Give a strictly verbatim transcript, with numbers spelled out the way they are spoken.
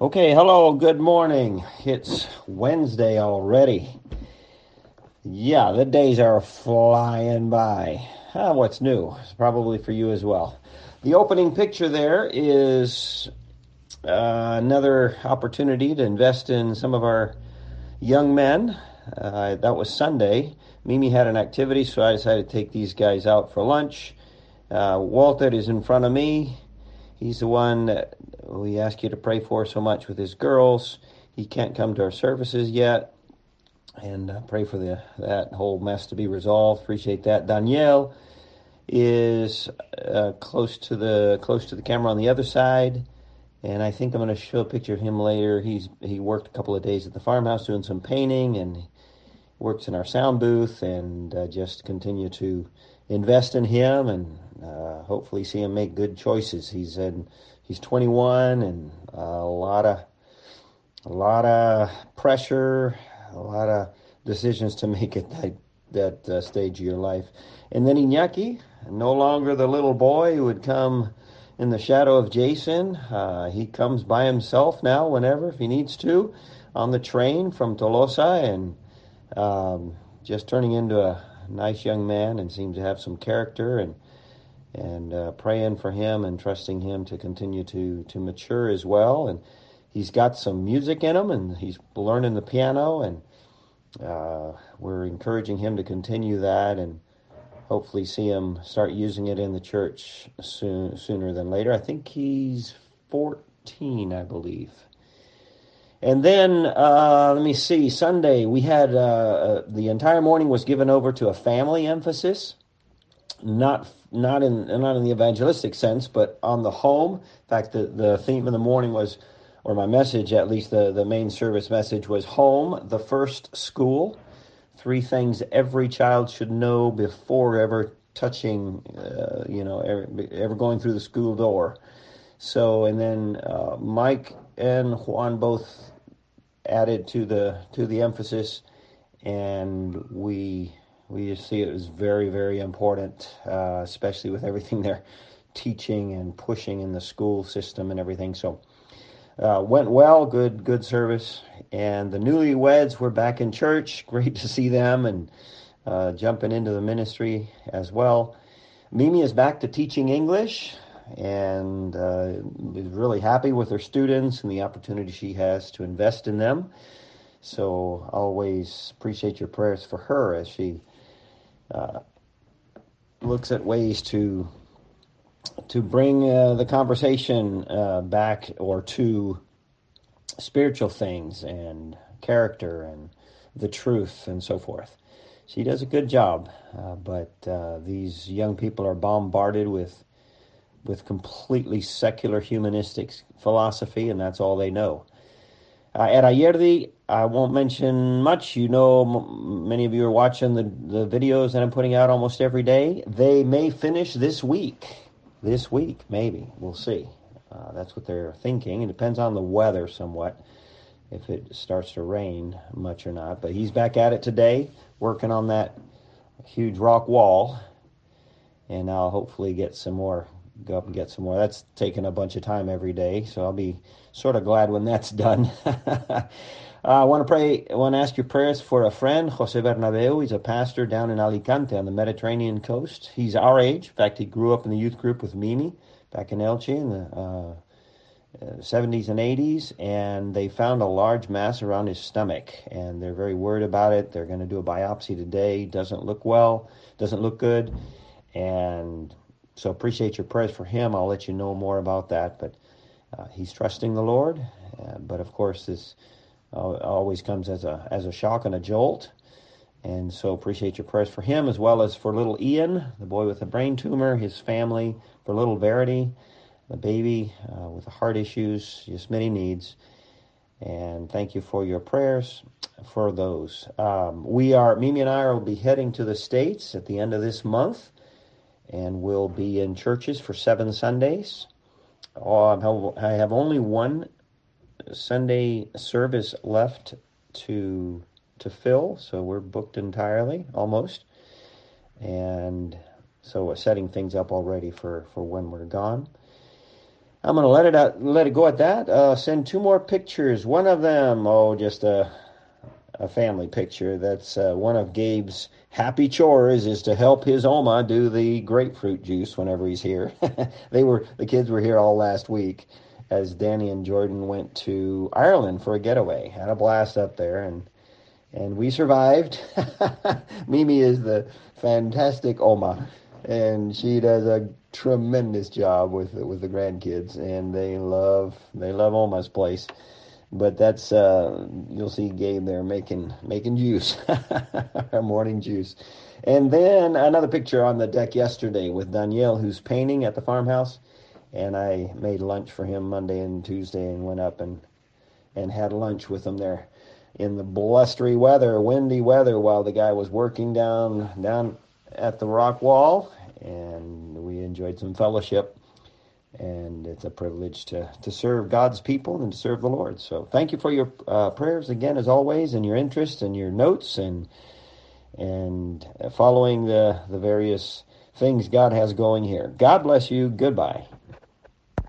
Okay, hello, good morning. It's Wednesday already. Yeah, the days are flying by. Ah, what's new? It's probably for you as well. The opening picture there is uh, another opportunity to invest in some of our young men. Uh, that was Sunday. Mimi had an activity, so I decided to take these guys out for lunch. Uh, Walter is in front of me. He's the one that we ask you to pray for so much with his girls. He can't come to our services yet, and uh, pray for the that whole mess to be resolved. Appreciate that. Danielle is uh, close to the close to the camera on the other side, and I think I'm going to show a picture of him later. He's he worked a couple of days at the farmhouse doing some painting, and works in our sound booth, and uh, just continue to invest in him, and uh, hopefully see him make good choices. He's in, he's twenty-one, and a lot of a lot of pressure, a lot of decisions to make at that that uh, stage of your life. And then Iñaki, no longer the little boy who would come in the shadow of Jason. Uh, he comes by himself now whenever, if he needs to, on the train from Tolosa, and um, just turning into a nice young man, and seems to have some character, and and uh, praying for him and trusting him to continue to to mature as well. And he's got some music in him, and he's learning the piano, and uh, we're encouraging him to continue that, and hopefully see him start using it in the church soon, sooner than later. I think he's fourteen, I believe. And then, uh, let me see, Sunday, we had, uh, the entire morning was given over to a family emphasis, not not in not in the evangelistic sense, but on the home. In fact, the, the theme of the morning was, or my message, at least the, the main service message was home, the first school. Three things every child should know before ever touching, uh, you know, ever, ever going through the school door. So, and then uh, Mike and Juan both added to the to the emphasis, and we we just see it as very, very important, uh, especially with everything they're teaching and pushing in the school system and everything. So uh, went well, good good service, and the newlyweds were back in church. Great to see them, and uh, jumping into the ministry as well. Mimi is back to teaching English, and uh, is really happy with her students and the opportunity she has to invest in them. So always appreciate your prayers for her as she uh, looks at ways to to bring uh, the conversation uh, back or to spiritual things and character and the truth and so forth. She does a good job, uh, but uh, these young people are bombarded with with completely secular humanistic philosophy, and that's all they know. Uh, at Ayerdi, I won't mention much. You know, m- many of you are watching the, the videos that I'm putting out almost every day. They may finish this week. This week, maybe. We'll see. Uh, that's what they're thinking. It depends on the weather somewhat, if it starts to rain much or not. But he's back at it today, working on that huge rock wall, and I'll hopefully get some more, go up and get some more. That's taking a bunch of time every day, so I'll be sort of glad when that's done. uh, I want to pray, I want to ask your prayers for a friend, Jose Bernabeu. He's a pastor down in Alicante on the Mediterranean coast. He's our age. In fact, he grew up in the youth group with Mimi back in Elche in the uh, seventies and eighties, and they found a large mass around his stomach, and they're very worried about it. They're going to do a biopsy today. Doesn't look well, doesn't look good, and so appreciate your prayers for him. I'll let you know more about that, but uh, he's trusting the Lord. Uh, but of course, this uh, always comes as a as a shock and a jolt, and so appreciate your prayers for him, as well as for little Ian, the boy with a brain tumor, his family, for little Verity, the baby uh, with the heart issues, just many needs. And thank you for your prayers for those. Um, we are, Mimi and I will be heading to the States at the end of this month, and we'll be in churches for seven Sundays. Oh, I have only one Sunday service left to to fill, so we're booked entirely, almost. And so we're setting things up already for, for when we're gone. I'm going to let it out, let it go at that. Uh, send two more pictures. One of them, oh, just a a family picture. That's uh, one of Gabe's happy chores is to help his Oma do the grapefruit juice whenever he's here. They were the kids were here all last week as Danny and Jordan went to Ireland for a getaway. Had a blast up there, and and we survived. Mimi is the fantastic Oma, and she does a tremendous job with with the grandkids, and they love they love Oma's place. But that's uh, you'll see Gabe there making making juice, our morning juice, and then another picture on the deck yesterday with Danielle, who's painting at the farmhouse, and I made lunch for him Monday and Tuesday, and went up and and had lunch with him there in the blustery weather, windy weather, while the guy was working down down at the rock wall, and we enjoyed some fellowship. And it's a privilege to, to serve God's people and to serve the Lord. So thank you for your uh, prayers again, as always, and your interest and your notes and and following the, the various things God has going here. God bless you. Goodbye.